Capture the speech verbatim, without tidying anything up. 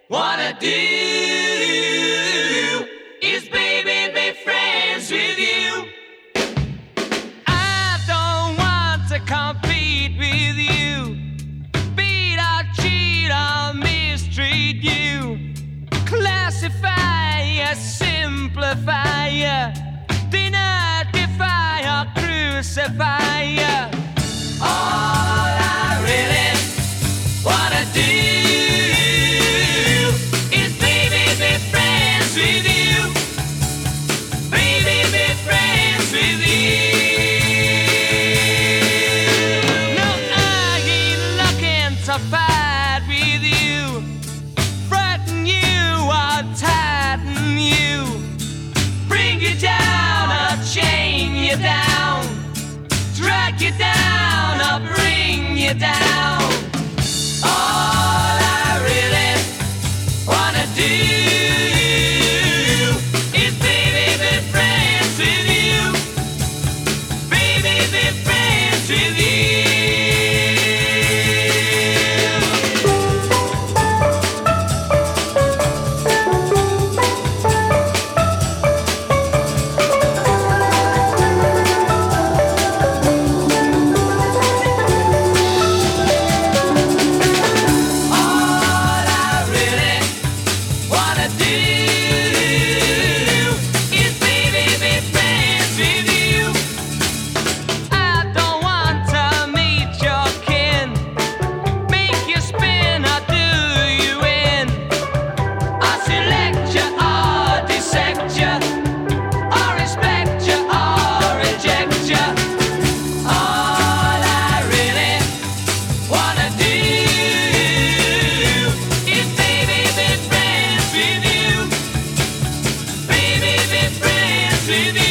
wanna do is baby be friends with you. I don't want to compete with you, beat or cheat or mistreat you, classify you, simplify you, deny, defy or crucify you. All I really wanna do is baby be friends with you, baby be friends with you. No, I ain't looking to fight with you, frighten you or tighten you, bring you down or chain you down, drag you down or bring you down. All I really wanna do is baby be friends with you, baby be friends with you. With you.